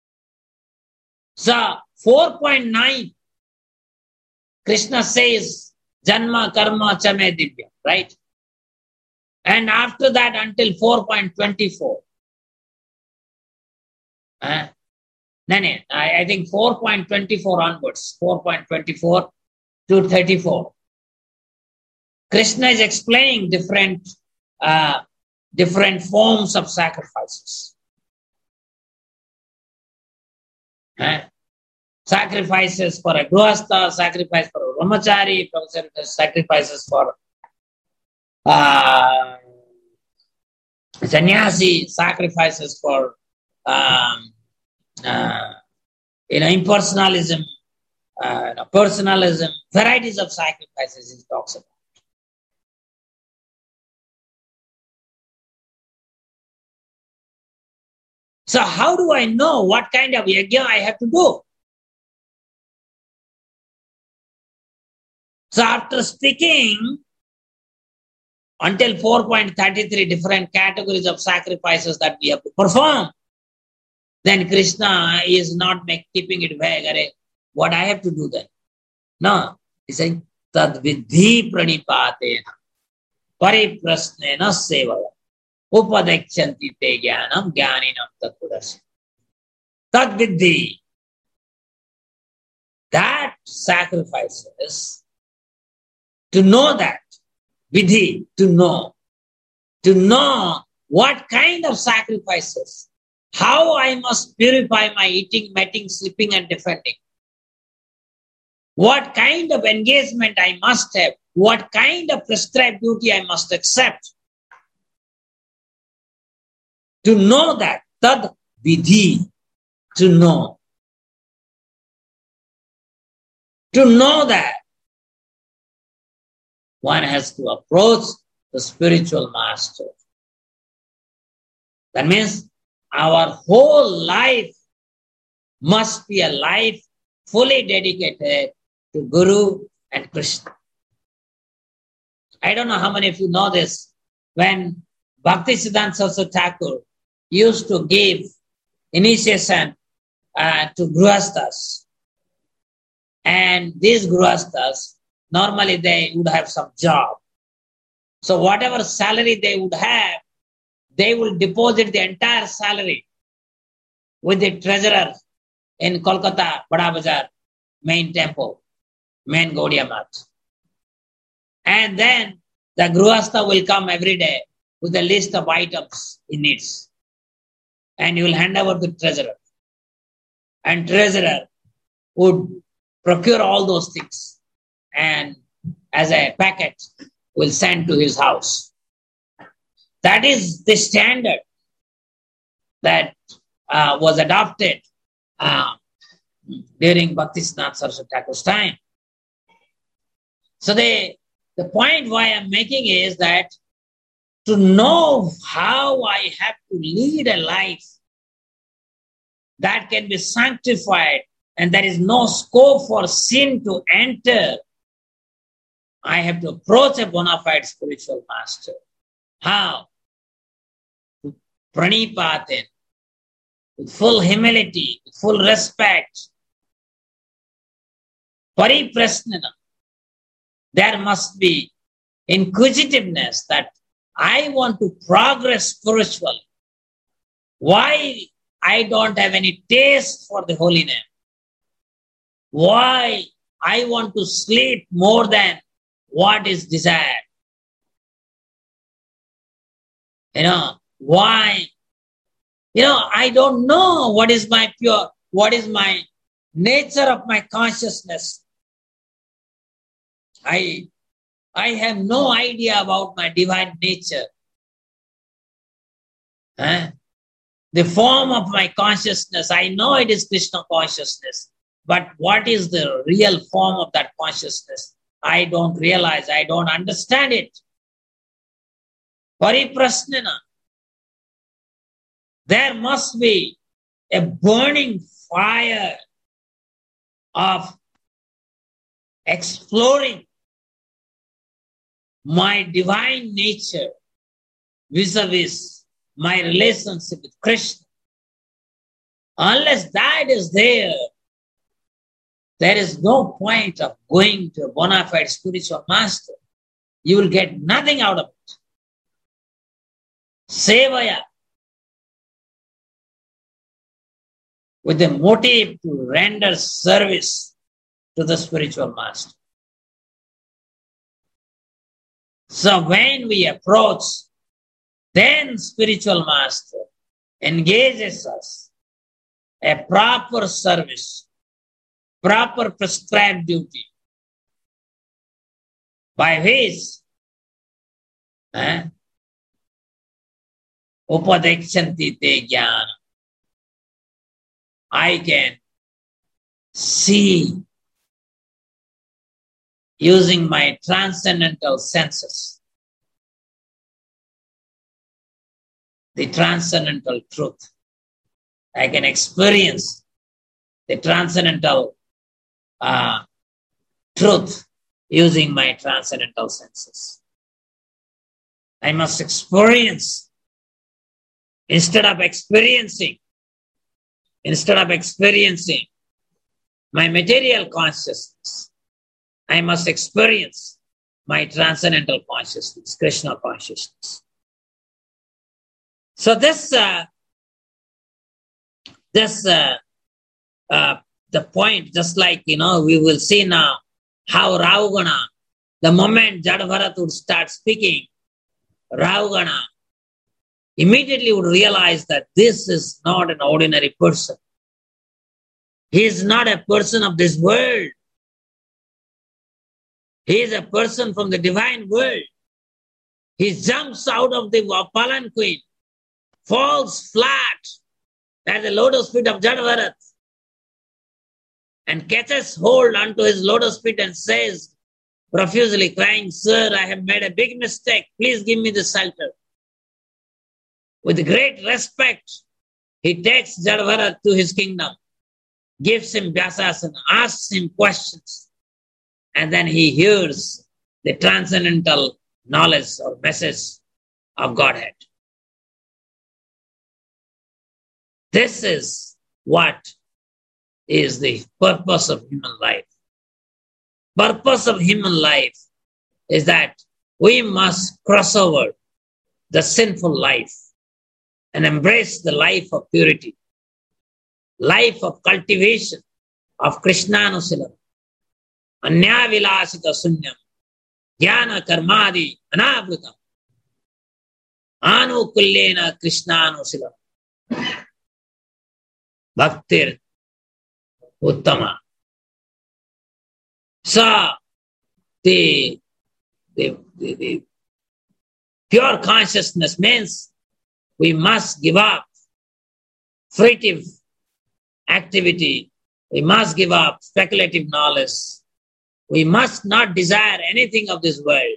So, four point nine, Krishna says, Janma Karma Chame Divya, right? And after that, until four point two four. Uh, no, no, I, I think four point two four onwards, four point two four to thirty-four. Krishna is explaining different, uh, different forms of sacrifices. Uh, sacrifices for a grihastha, sacrifice for a brahmachari, sacrifices for uh, sannyasi, sacrifices for um, uh, you know, impersonalism, uh, you know, personalism, varieties of sacrifices he talks about. So how do I know what kind of yajna I have to do? So after speaking until four point three three different categories of sacrifices that we have to perform, then Krishna is not make, keeping it vague. What I have to do then? No. He's saying, Tad vidhi pranipatena pariprasnena sevaya upadekchanti te jnanam jnaninam tattvadasi. Tad vidhi. That sacrifices, to know that, vidhi, to know, to know what kind of sacrifices, how I must purify my eating, matting, sleeping and defending. What kind of engagement I must have, what kind of prescribed duty I must accept. To know that, tad vidhi, to know. To know that, one has to approach the spiritual master. That means our whole life must be a life fully dedicated to Guru and Krishna. I don't know how many of you know this. When Bhaktisiddhanta Saraswati Thakur used to give initiation uh, to Grihasthas, and these Grihasthas, normally they would have some job. So whatever salary they would have, they will deposit the entire salary with the treasurer in Kolkata, Bada Bazar, main temple, main Gaudiya Math. And then the Grihastha will come every day with a list of items he needs. And he will hand over to the treasurer. And treasurer would procure all those things and as a packet will send to his house. That is the standard that uh, was adopted uh, during Bhaktisiddhanta Saraswati Thakur's time. So the, the point why I'm making is that to know how I have to lead a life that can be sanctified and there is no scope for sin to enter, I have to approach a bona fide spiritual master. How? Pranipaten, with full humility, with full respect. Pariprasnana. There must be inquisitiveness that I want to progress spiritually. Why I don't have any taste for the holy name? Why I want to sleep more than what is desired? You know, why? You know, I don't know what is my pure, what is my nature of my consciousness. I, I have no idea about my divine nature. Huh? The form of my consciousness, I know it is Krishna consciousness, but what is the real form of that consciousness? I don't realize, I don't understand it. Pariprasnana. There must be a burning fire of exploring my divine nature vis-a-vis my relationship with Krishna. Unless that is there, there is no point of going to a bona fide spiritual master. You will get nothing out of it. Sevaya, with the motive to render service to the spiritual master. So when we approach, then spiritual master engages us a proper service, proper prescribed duty, by which eh, upadekchanti te jnana, I can see using my transcendental senses the transcendental truth. I can experience the transcendental uh, truth using my transcendental senses. I must experience instead of experiencing, instead of experiencing my material consciousness, I must experience my transcendental consciousness, Krishna consciousness. So this, uh, this, uh, uh, the point, just like, you know, we will see now how Ravagana, the moment Jadabharat would start speaking, Ravagana immediately would realize that this is not an ordinary person. He is not a person of this world. He is a person from the divine world. He jumps out of the palanquin, falls flat at the lotus feet of Jadabharat, and catches hold onto his lotus feet and says, profusely crying, "Sir, I have made a big mistake. Please give me the shelter." With great respect, he takes Jadabharat to his kingdom, gives him Vyasasana, asks him questions, and then he hears the transcendental knowledge or message of Godhead. This is what is the purpose of human life. Purpose of human life is that we must cross over the sinful life and embrace the life of purity, life of cultivation of Krishnanusila, Anyavilasita Sunyam, Jnana Karmadi Anavrutam, Anukullena Krishnanusila, Bhaktir Uttama. So, the, the, the, the pure consciousness means we must give up fruitive activity. We must give up speculative knowledge. We must not desire anything of this world.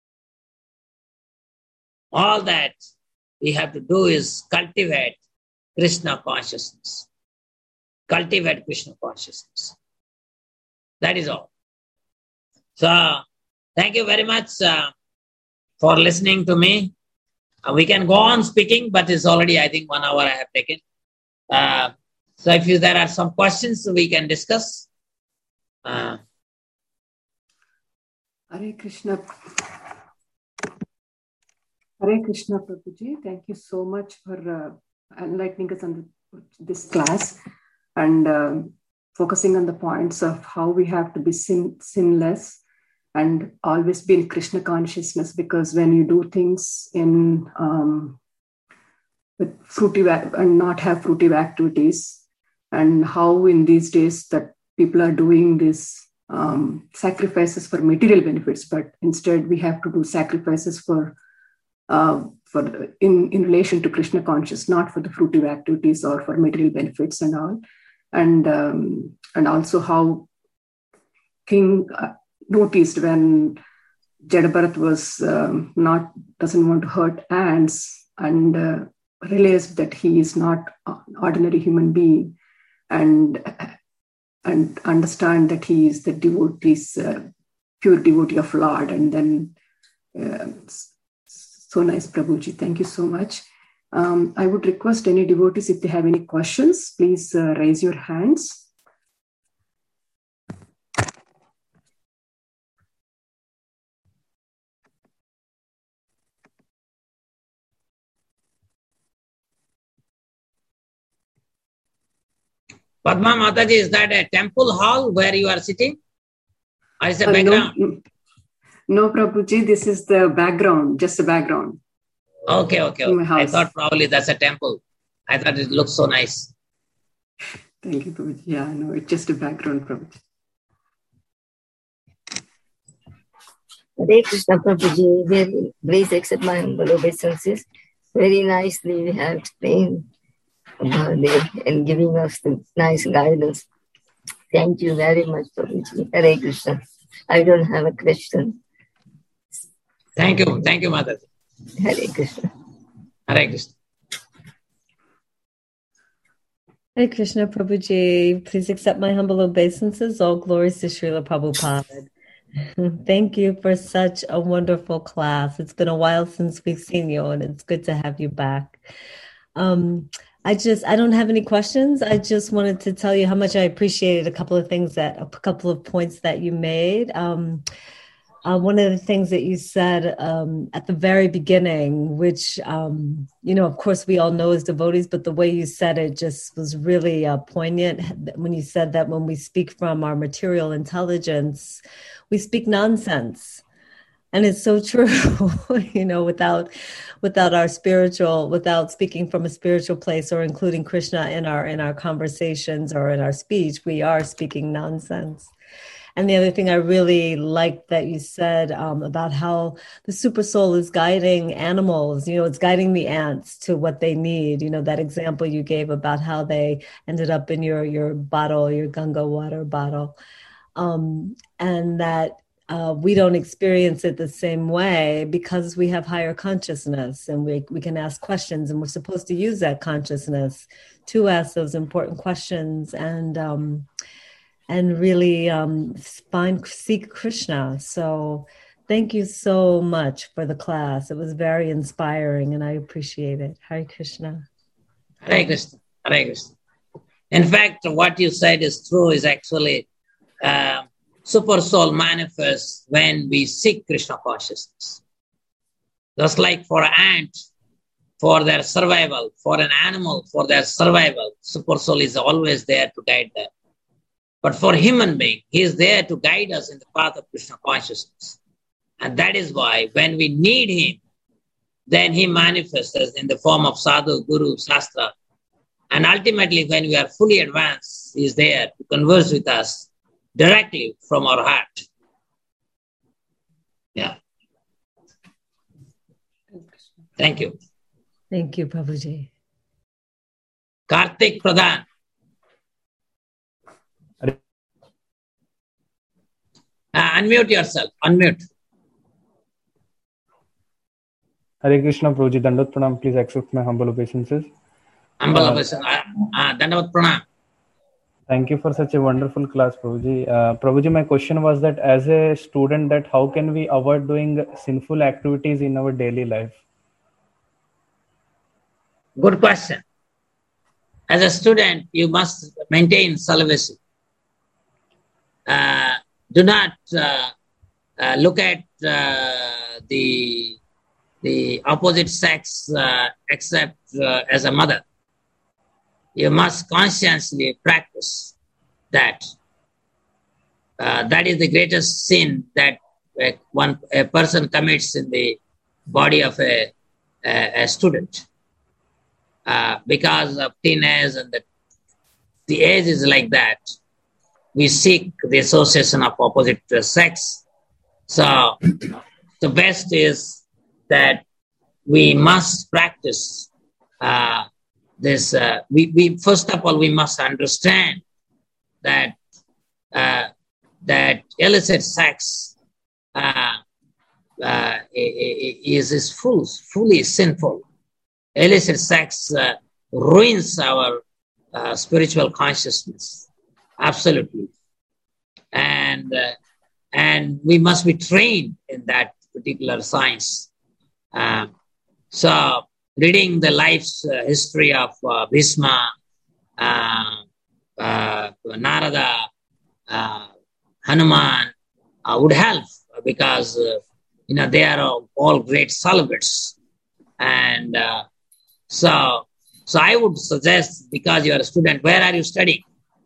All that we have to do is cultivate Krishna consciousness. Cultivate Krishna consciousness. That is all. So, thank you very much uh, for listening to me. Uh, we can go on speaking, but it's already, I think, one hour I have taken. Uh, so, if you, there are some questions, we can discuss. Uh, Hare Krishna. Hare Krishna, Prabhuji. Thank you so much for uh, enlightening us on the, this class and uh, focusing on the points of how we have to be sin, sinless and always be in Krishna consciousness, because when you do things in um, with fruitive and not have fruitive activities, and how in these days that people are doing this um, sacrifices for material benefits, but instead we have to do sacrifices for uh, for in, in relation to Krishna conscious, not for the fruitive activities or for material benefits and all. And um, and also how King uh, noticed when Jadabharat was um, not doesn't want to hurt ants, and uh, realized that he is not an ordinary human being, and and understand that he is the devotee, uh, pure devotee of Lord. And then uh, so nice, Prabhuji. Thank you so much. Um, I would request any devotees, if they have any questions, please uh, raise your hands. Padma Mataji, is that a temple hall where you are sitting? Or is it a Uh, background? no, no, Prabhuji, this is the background, just the background. Okay, okay. In my okay. I house. thought probably that's a temple. I thought it looked so nice. Thank you, Prabhuji. Yeah, no, it's just a background, Prabhuji. Hare Krishna Prabhuji, very, please accept my humble obeisances. Very nicely you have explained about it and giving us the nice guidance. Thank you very much, Prabhuji. Hare Krishna. I don't have a question. Thank you. Thank you, Mother. Hare Krishna. Hare Krishna. Hare Krishna, Prabhuji. Please accept my humble obeisances. All glories to Srila Prabhupada. Thank you for such a wonderful class. It's been a while since we've seen you, and it's good to have you back. Um, I just, I don't have any questions. I just wanted to tell you how much I appreciated a couple of things that, a couple of points that you made. Um, uh, one of the things that you said um, at the very beginning, which, um, you know, of course we all know as devotees, but the way you said it just was really uh, poignant when you said that when we speak from our material intelligence, we speak nonsense. And it's so true, you know, without without our spiritual, without speaking from a spiritual place or including Krishna in our in our conversations or in our speech, we are speaking nonsense. And the other thing I really liked that you said um, about how the super soul is guiding animals, you know, it's guiding the ants to what they need. You know, that example you gave about how they ended up in your, your bottle, your Ganga water bottle. Um, and that uh, we don't experience it the same way because we have higher consciousness and we, we can ask questions, and we're supposed to use that consciousness to ask those important questions and um, and really um, find, seek Krishna. So thank you so much for the class. It was very inspiring and I appreciate it. Hare Krishna. Hare Krishna. Hare Krishna. In fact, what you said is true, is actually uh, super soul manifests when we seek Krishna consciousness. Just like for an ant, for their survival, for an animal, for their survival, super soul is always there to guide them. But for human being, he is there to guide us in the path of Krishna consciousness. And that is why when we need him, then he manifests us in the form of sadhu, guru, shastra. And ultimately, when we are fully advanced, he is there to converse with us directly from our heart. Yeah. Thank you. Thank you, Prabhuji. Karthik Pradhan. Uh, unmute yourself. Unmute. Hare Krishna, Prabhuji. Dandavat Pranam. Please accept my humble obeisances. Humble Uh, obeisances. Uh, uh, Dandavat Pranam. Thank you for such a wonderful class, Prabhuji. Uh, Prabhuji, my question was that as a student, that how can we avoid doing sinful activities in our daily life? Good question. As a student, you must maintain celibacy. Uh, do not uh, uh, look at uh, the the opposite sex uh, except uh, as a mother. You must consciously practice that. Uh, that is the greatest sin that a, one a person commits in the body of a, a, a student. Uh, because of teenage and the, the age is like that, we seek the association of opposite sex. So the best is that we must practice uh, this. Uh, we, we first of all we must understand that uh, that illicit sex uh, uh, is is full, fully sinful. Illicit sex uh, ruins our uh, spiritual consciousness, absolutely, and uh, and we must be trained in that particular science. Uh, so, reading the life's uh, history of uh, Bhishma, uh, uh, Narada, uh, Hanuman uh, would help because uh, you know they are all, all great celibates, and uh, So, so I would suggest, because you are a student, where are you studying?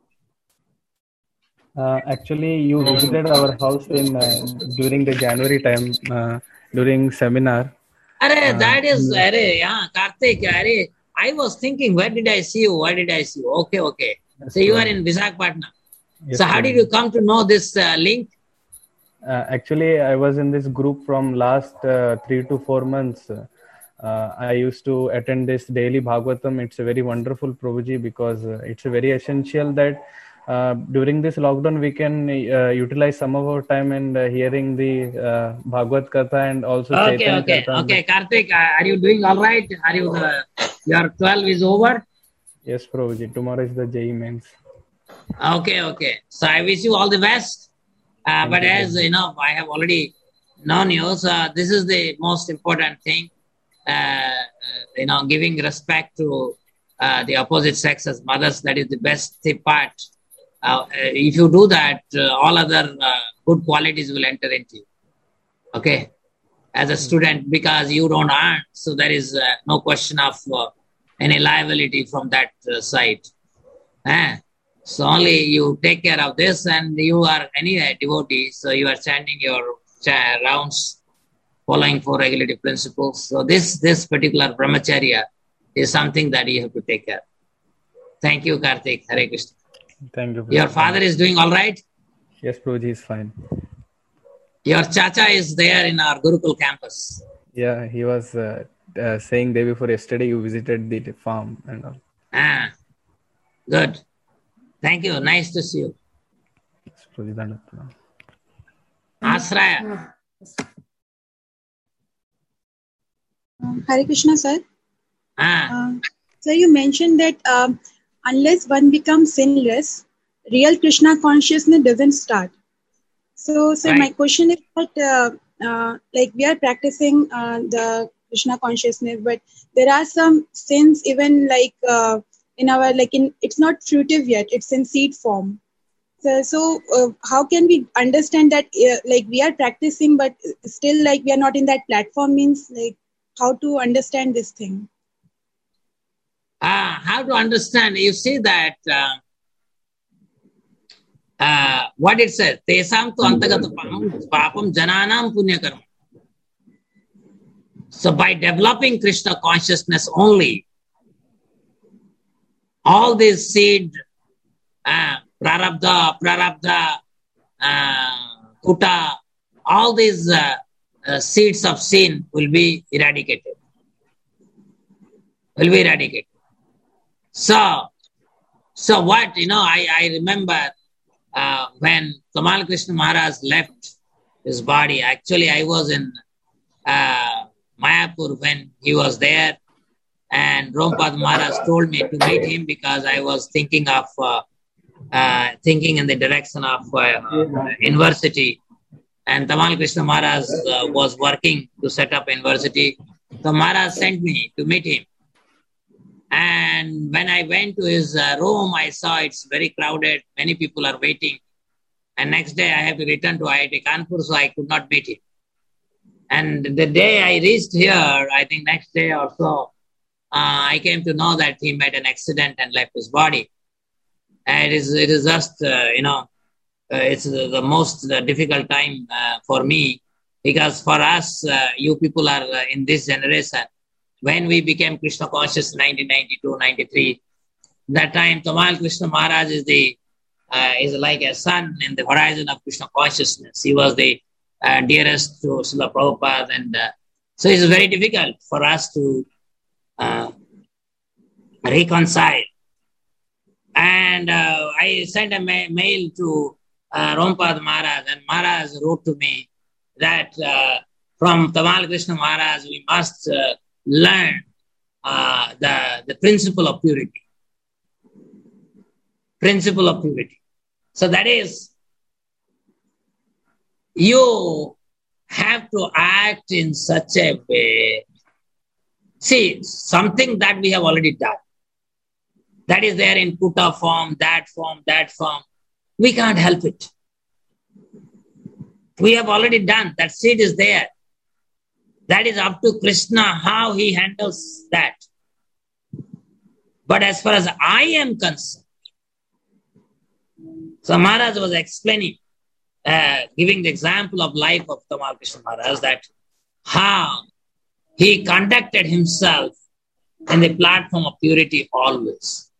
Uh, actually, you visited our house in uh, during the January time, uh, during seminar. Arre, Uh, that is, arre, yeah, Karthik, arre, I was thinking, where did I see you? Where did I see you? Okay, okay. Yes, So you sir. are in Visakhapatnam. Yes, So how sir. did you come to know this uh, link? Uh, actually, I was in this group from last uh, three to four months. Uh, I used to attend this daily Bhagavatam. It's a very wonderful Prabhuji because uh, it's a very essential that uh, during this lockdown, we can uh, utilize some of our time in uh, hearing the uh, Bhagavad Katha and also Okay, Chaitanya okay, Charitamrita. okay. Karthik, uh, are you doing all right? Are you, uh, your twelve is over? Yes, Prabhuji. Tomorrow is the J E E Mains. Okay, okay. So I wish you all the best. Uh, but you, as you know, I have already known you. So this is the most important thing. Uh, uh, you know, giving respect to uh, the opposite sex as mothers. That is the best part. Uh, if you do that, uh, all other uh, good qualities will enter into you. Okay, as a student, because you don't earn, so there is uh, no question of uh, any liability from that uh, side. Eh? So only you take care of this, and you are anyway devotee, so you are chanting your cha- rounds, following four regulative principles. So this this particular brahmacharya is something that you have to take care. Thank you, Karthik. Hare Krishna. Thank you. Your father is doing all right? Yes, Prabhuji is fine. Your chacha is there in our Gurukul campus. Yeah, he was uh, uh, saying day before yesterday you visited the farm and all. Ah, good. Thank you. Nice to see you. Yes, Prabhuji, Dandavat. Asraya. Um, Hare Krishna, sir. Ah. Uh, sir, you mentioned that um, unless one becomes sinless, real Krishna consciousness doesn't start. So, sir, Right. my question is that, uh, uh, like, we are practicing uh, the Krishna consciousness, but there are some sins, even like uh, in our, like, in it's not fruitive yet; it's in seed form. So, so uh, how can we understand that, uh, like, we are practicing, but still, like, we are not in that platform? Means, like, how to understand this thing? Ah, how to understand? You see that uh, uh, what it says, Tesam tu antagata papam jananam punya karma. So by developing Krishna consciousness only, all these seed, uh, prarabdha, prarabdha, uh, kuta, all these uh, uh, seeds of sin will be eradicated. Will be eradicated. So, so what, you know, I, I remember uh, when Tamal Krishna Maharaj left his body, actually I was in uh, Mayapur when he was there, and Rompad Maharaj told me to meet him because I was thinking of, uh, uh, thinking in the direction of uh, university, and Tamal Krishna Maharaj uh, was working to set up university. So Maharaj sent me to meet him. And when I went to his uh, room, I saw it's very crowded. Many people are waiting. And next day I have to return to I I T Kanpur, so I could not meet him. And the day I reached here, I think next day or so, uh, I came to know that he met an accident and left his body. And it is, it is just, uh, you know, uh, it's the, the most uh, difficult time uh, for me, because for us, uh, you people are uh, in this generation. When we became Krishna conscious in nineteen ninety-two, ninety-three, that time Tamal Krishna Maharaj is the uh, is like a sun in the horizon of Krishna consciousness. He was the uh, dearest to Srila Prabhupada, and uh, so it's very difficult for us to uh, reconcile. And uh, I sent a ma- mail to uh, Rompad Maharaj, and Maharaj wrote to me that uh, from Tamal Krishna Maharaj we must uh, learn uh, the, the principle of purity. Principle of purity. So that is, you have to act in such a way. See, something that we have already done. That is there in Kuta form, that form, that form. We can't help it. We have already done. That seed is there. That is up to Krishna, how he handles that. But as far as I am concerned, so Maharaj was explaining, uh, giving the example of life of Tamal Krishna Maharaj, that how he conducted himself in the platform of purity always.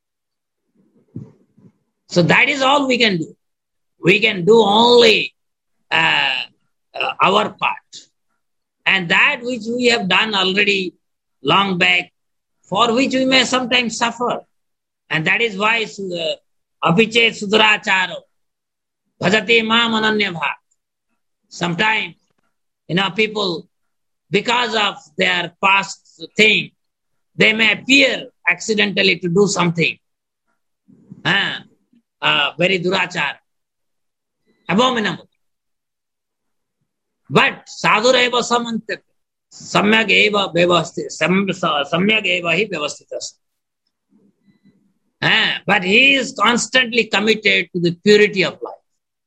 So that is all we can do. We can do only uh, uh, our part. And that which we have done already long back, for which we may sometimes suffer. And that is why uh, apiche suduracharo, bhajati mam ananya bhav. Sometimes, you know, people, because of their past thing, they may appear accidentally to do something. Uh, uh, very durachar, abominable. But sadhureva samantate, samyak eva vyavasthita, samyak eva hi vyavasthitas. Uh, but he is constantly committed to the purity of life.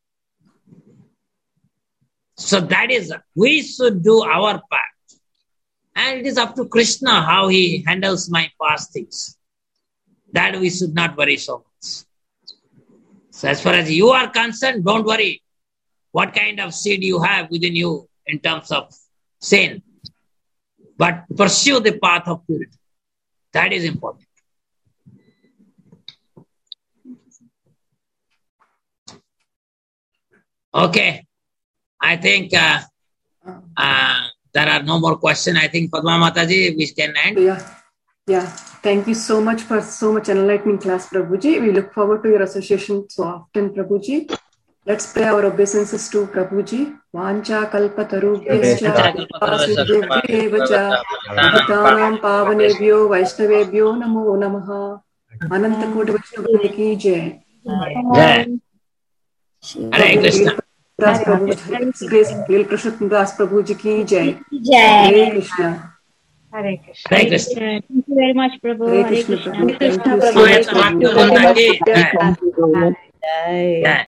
So that is, we should do our part. And it is up to Krishna how he handles my past things. That we should not worry so much. So as far as you are concerned, don't worry what kind of seed you have within you in terms of sin. But pursue the path of purity. That is important. Okay. I think uh, uh, there are no more questions. I think Padma Mataji, we can end. Yeah. Yeah. Thank you so much for so much enlightening class, Prabhuji. We look forward to your association so often, Prabhuji. Let's pay our obeisances to Prabhuji. Vancha kalpatarubhyascha siddhibhyevacha patitanam pavanebhyo vaishnavebhyo namo namaha. Ananta koti Vaishnava ki jai. Jai. Hare Krishna. Das Prabhuji, Grace, Lil Krishna Das Prabhuji ki jai. Jai. Hare Krishna. Hare Krishna. Hare Krishna. Thank you very much, Prabhu. Hare Hare Krishna, Krishna. Prabhu. Thank you so much, Prabhu. Jai. Jai. Jai.